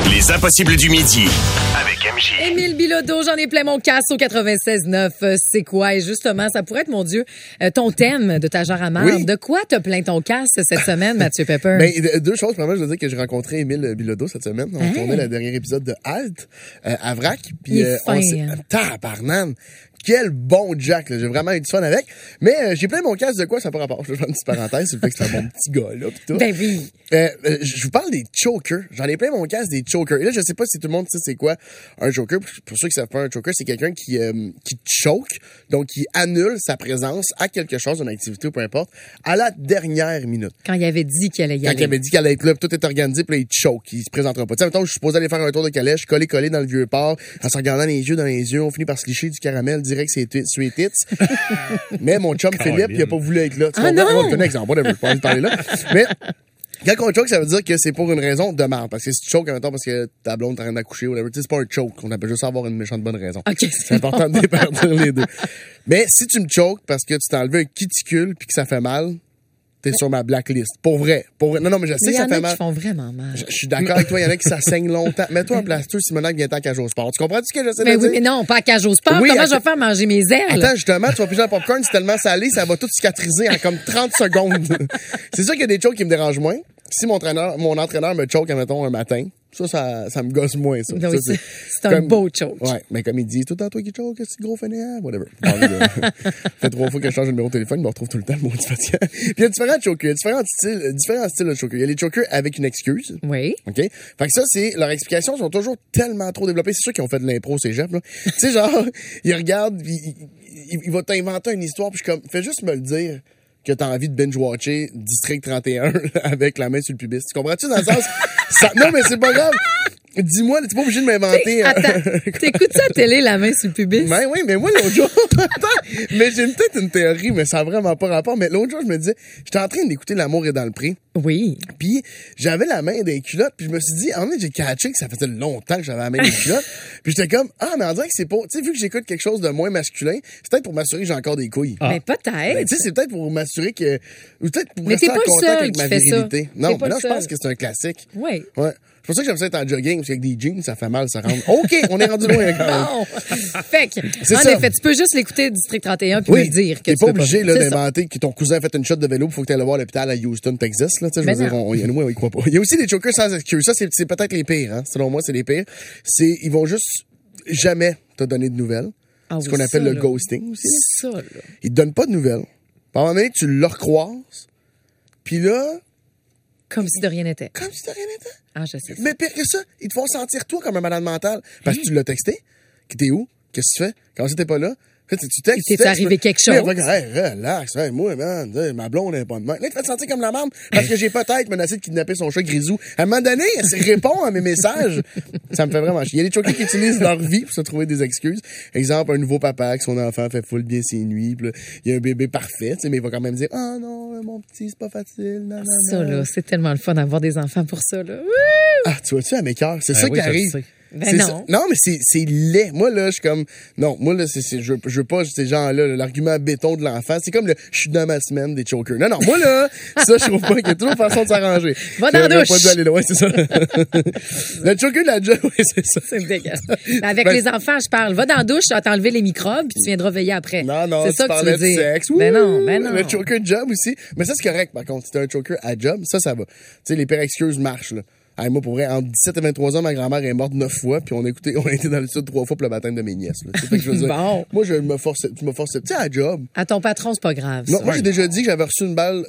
Les impossibles du midi. Avec MJ. Émile Bilodeau, j'en ai plein mon casse au 96.9. C'est quoi? Et justement, ça pourrait être, mon Dieu, ton thème de ta jarre à marde. Oui. De quoi t'as plein ton casse cette semaine, Mathieu Pepper? Ben, deux choses. Premièrement, je veux dire que j'ai rencontré Émile Bilodeau cette semaine. On tournait le dernier épisode de Halt à Vrac. Puis Il est fin, on s'est... hein. Tabarnane! Quel bon Jack, là. J'ai vraiment eu du fun avec. Mais j'ai plein mon casse de quoi, ça n'a pas rapport. Je vais faire une petite parenthèse sur le fait que c'est un bon petit gars, là, pis tout. Ben oui. Je vous parle des chokers. J'en ai plein mon casse des chokers. Et là, je sais pas si tout le monde sait c'est quoi un choker. Pour ceux qui savent pas, un choker, c'est quelqu'un qui choke, donc qui annule sa présence à quelque chose, une activité ou peu importe, à la dernière minute. Quand il avait dit qu'il allait y Quand aller. il avait dit qu'elle allait être là, puis tout est organisé, puis là, il choke, il se présentera pas. Tu sais, mettons, je suis supposé aller faire un tour de calèche, coller dans le vieux port, en se regardant les yeux dans les yeux, on finit par se licher du caramel direct, c'est sweet hits. Mais mon chum Philippe, il a pas voulu être là. Tu comprends? non! On le connaît, exemple, whatever, je peux pas lui parler là. Mais, quand on choke, ça veut dire que c'est pour une raison de marre. Parce que si tu choke, mettons, parce que ta blonde t'as rien d'accoucher, whatever, tu sais, c'est pas un choke. On appelle juste avoir une méchante bonne raison. OK, C'est important de départir les deux. Mais si tu me chokes parce que tu t'es enlevé un cuticule puis que ça fait mal, t'es sur ma blacklist. Pour vrai. Non, mais je sais Mais que il y ça en fait a mal. qui font vraiment mal. Je suis d'accord avec toi, il y en a qui ça saigne longtemps. Mets-toi un plaster si maintenant vient tant qu'à jouer au sport. Tu comprends ce que j'essaie de Mais dire? oui, mais non, pas à cage au sport. Oui, Comment attends. je vais faire manger mes ailes? Attends, justement, tu vas piger un popcorn, c'est tellement salé, ça va tout cicatriser en comme 30 secondes. C'est sûr qu'il y a des chokes qui me dérangent moins. Si mon entraîneur me choke, admettons, un matin, ça me gosse moins, ça. Oui, Ça, c'est un beau choke. Ouais, mais comme il dit, tout le temps toi qui choke, c'est gros fainéant, whatever. Ça fait 3 fois que je change de numéro de téléphone, il me retrouve tout le temps, le maudit patient. Puis il y a différents chokers, différents styles de chokers. Il y a les chokers avec une excuse. Oui. OK? Fait que ça, leurs explications sont toujours tellement trop développées. C'est sûr qu'ils ont fait de l'impro, ces jefs, là. Tu sais, genre, ils regardent, il va t'inventer une histoire, puis je suis comme, fais juste me le dire que t'as envie de binge-watcher District 31 avec la main sur le pubis. Tu comprends-tu dans le sens... non, mais c'est pas grave. Dis-moi, t'es pas obligé de m'inventer... Attends, t'écoutes ça à télé, la main sur le pubis? Ben oui, mais moi, l'autre jour... Attends, mais j'ai peut-être une théorie, mais ça a vraiment pas rapport. Mais l'autre jour, je me disais, j'étais en train d'écouter L'amour est dans le pré. Oui. Puis j'avais la main dans les culottes, puis je me suis dit, en fait, j'ai catché que ça faisait longtemps que j'avais la main dans les culottes. Puis j'étais comme, mais on dirait que c'est pas, tu sais, vu que j'écoute quelque chose de moins masculin, c'est peut-être pour m'assurer que j'ai encore des couilles. Mais peut-être. Ben, tu sais, c'est peut-être pour m'assurer que, ou peut-être pour Mais rester t'es en pas le contact seul avec qui ma fait ça. virilité. T'es Non, pas mais le non, je seul. pense que c'est un classique. Oui. Ouais. C'est pour ça que j'aime ça être en jogging, parce qu'avec des jeans, ça fait mal, ça rentre. OK, on est rendu loin quand même. Bon. Fait que, C'est en ça. effet, tu peux juste l'écouter District 31 puis Oui, me dire que t'es tu pas peux obligé là, C'est ça. d'inventer que ton cousin a fait une shot de vélo, il faut que tu ailles le voir à l'hôpital à Houston, Texas. Là, je veux Ben dire, non. moi, on y croit pas. Il y a aussi des chokers sans excuse. Ça, c'est peut-être les pires. Hein? Selon moi, c'est les pires. Ils vont juste jamais te donner de nouvelles. Ah Ce oui, qu'on appelle ça, le là. ghosting aussi. Ça, là. Ils te donnent pas de nouvelles. Par un moment donné, tu le recroises, puis là, Comme si de rien n'était. comme si de rien n'était. Ah, je sais ça. Mais pire que ça, ils te font sentir toi comme un malade mental. Parce que tu l'as texté. Que t'es où? Qu'est-ce que tu fais? Comment ça t'es pas là? Tu textes. Il t'est arrivé quelque Puis chose. il va dire, hey, relax, hey, moi, man, ma blonde n'est pas de même. Là, il te fait te sentir comme la merde parce que j'ai peut-être menacé de kidnapper son chat grisou. À un moment donné, elle répond à mes messages. Ça me fait vraiment chier. Il y a des chokers qui utilisent leur vie pour se trouver des excuses. Exemple, un nouveau papa que son enfant fait full bien ses nuits. Puis là, il y a un bébé parfait, tu sais, mais il va quand même dire, ah non, mon petit, c'est pas facile. Non, non, Ça, non. là, c'est tellement le fun d'avoir des enfants pour ça, là. Ah, tu vois-tu, à mes cœurs, c'est ça oui, qui je le arrive. sais. Ben C'est non. ça. Non, mais c'est laid. Moi, là, je suis comme, non, moi, là, je veux pas ces gens-là, là, l'argument béton de l'enfant. C'est comme je suis dans ma semaine des chokers. Non, moi, là, ça, je trouve pas qu'il y a toujours façon de s'arranger. Va dans la J'aurais douche. pas dû aller loin, c'est ça. Le choker de la job, oui, c'est ça. C'est dégueulasse. Mais avec Ben, les enfants, je parle. Va dans la douche, tu vas t'enlever les microbes, puis tu viendras veiller après. Non, c'est tu ça que tu parlais veux de dire. sexe. Ben Ouh, non. Le choker de job aussi. Mais ça, c'est correct, par contre. Si t'es un choker à job, ça va. Tu sais, les pires excuses marchent, là. Hey, moi, pour vrai, entre 17 et 23 ans, ma grand-mère est morte 9 fois, puis on a été dans le sud 3 fois pour le baptême de mes nièces, là. Tu sais, fait que je veux dire, Bon. moi, tu me forces, tu sais, à job. À ton patron, c'est pas grave. Non, ça. moi, j'ai déjà dit que j'avais reçu une balle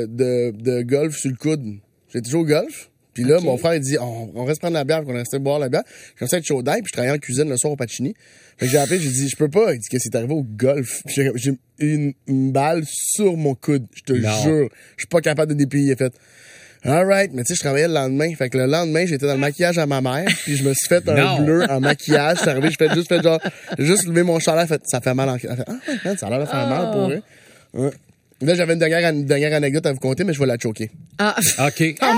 de golf sur le coude. J'étais toujours au golf. Puis là, Ok. mon frère, il dit, on reste prendre la bière, puis on restait boire la bière. J'ai commencé à être chaud d'ail, puis je travaillais en cuisine le soir au Pacini. Fait que j'ai appelé, j'ai dit, je peux pas. Il dit que c'est arrivé au golf. Puis j'ai eu une balle sur mon coude. Je te Non. jure. Je suis pas capable de déplier. Il a fait, alright. Mais tu sais, je travaillais le lendemain. Fait que le lendemain, j'étais dans le maquillage à ma mère, puis je me suis fait un Non. bleu en maquillage. Je suis arrivé, j'ai juste levé mon chandail, ça fait mal en, elle fait, ouais, man, ça a l'air de faire mal pour vrai. Ouais. Là, j'avais une dernière anecdote à vous conter, mais je vais la choquer. Ah. OK. Oh,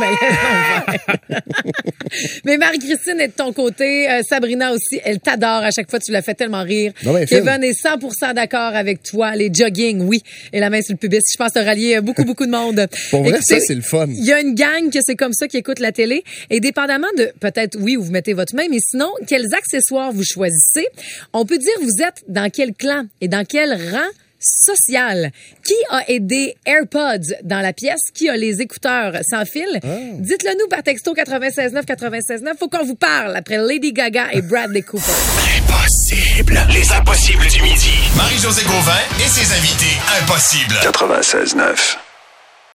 mais Marie-Christine est de ton côté. Sabrina aussi, elle t'adore. À chaque fois, tu la fais tellement rire. Non, mais Kevin est 100% d'accord avec toi. Les jogging, oui. Et la main sur le pubis. Je pense te rallier beaucoup de monde. Pour vrai, Écoutez, ça, c'est le fun. Il y a une gang que c'est comme ça qui écoute la télé. Et dépendamment de, peut-être, oui, où vous mettez votre main, mais sinon, quels accessoires vous choisissez, on peut dire vous êtes dans quel clan et dans quel rang social. Qui a aidé AirPods dans la pièce? Qui a les écouteurs sans fil? Dites-le nous par texto 96.9 96.9. Faut qu'on vous parle après Lady Gaga et Bradley Cooper. Impossible. Les impossibles du midi. Marie-Josée Gauvin et ses invités impossibles. 96.9.